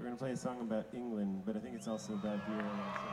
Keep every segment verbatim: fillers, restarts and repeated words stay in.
We're going to play a song about England, but I think it's also about beer. Also.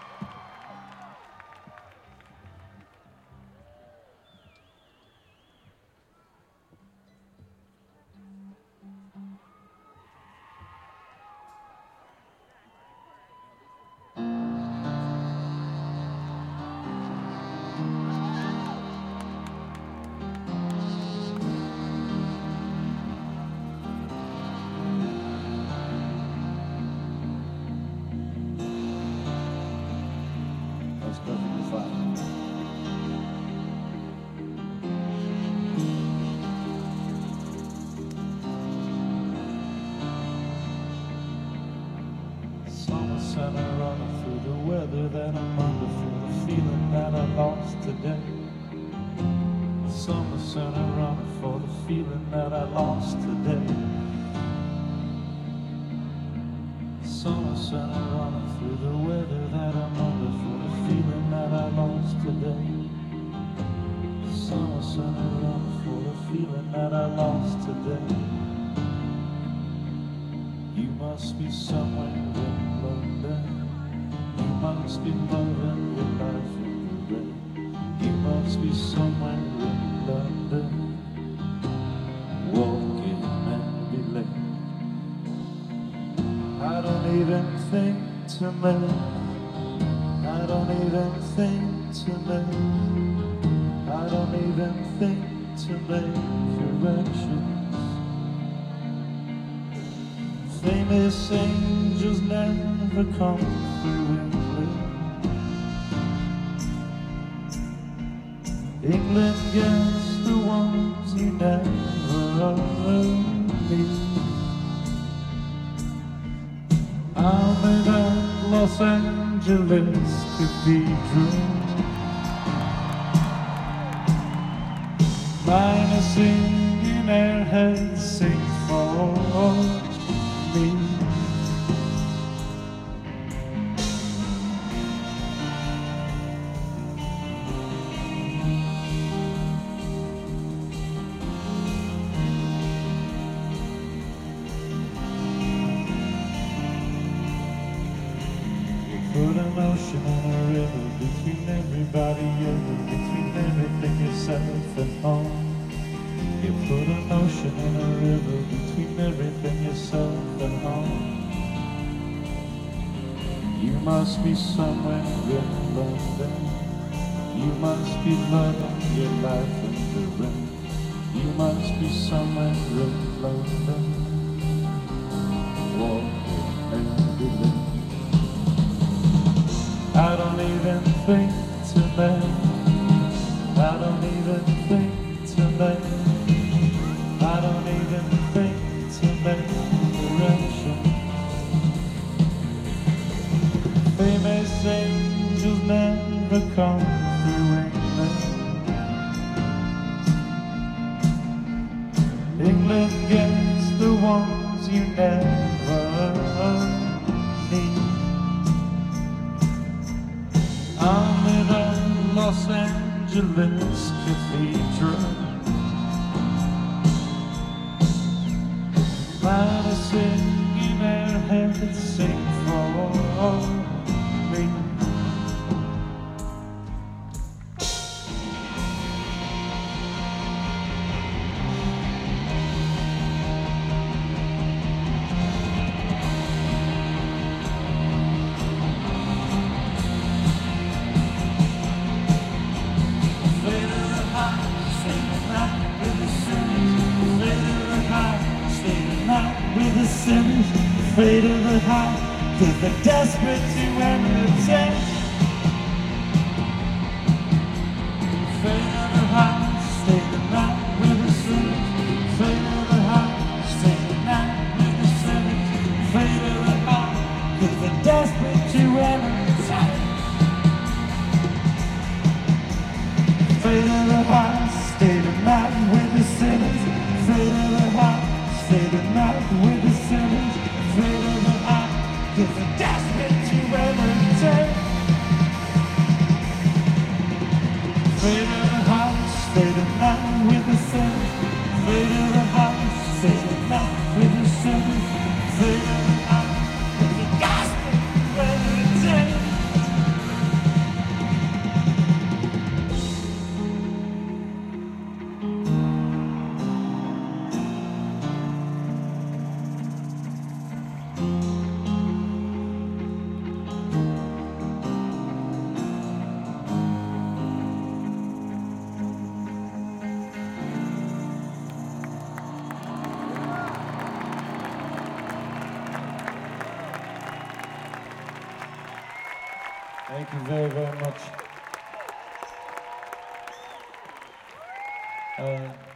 Summer running through the weather that I'm under, for the feeling that I lost today. Summer summer running for the feeling that I lost today. Summer summer running through the weather that I'm under, for the feeling that I lost today. Summer summer running for the feeling that I lost today. You must be somewhere in London. You must be loving your life in the rain. You must be somewhere in London, walking and be late. I don't even think to make, I don't even think to make, I don't even think to make corrections. Famous angels never come through England. England gets the ones you never meet. I'm in a Los Angeles cathedral, minus in their heads sing for me. Put an ocean and a river between everybody ever, between everything yourself and home. You put an ocean and a river between everything yourself and home. You must be somewhere in London. You must be loving your life in the rain. You must be somewhere in London, walking and living. I don't even think to make, I don't even think to make, I don't even think to make direction. Famous angels never come through England. England gets the ones you never need. I'm in a Los Angeles cathedral, minus in their heads sing for me. Afraid of the high, cause they're desperate to entertain. Afraid of the high, stay the night with the sinners. Afraid of the high, stay the night with the sinners. Afraid of the high, cause they're desperate to entertain. Afraid of the high, stay the night with the sinners. Afraid of the high, stay the night with the sinners. Afraid of the eye, cause they're desperate to entertain. Thank you very, very much. Uh,